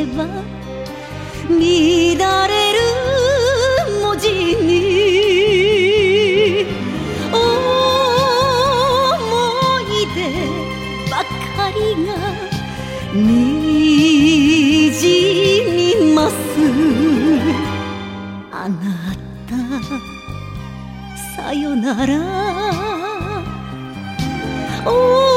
は乱れる文字に思い出ばかりがにじみます。あなたさよなら。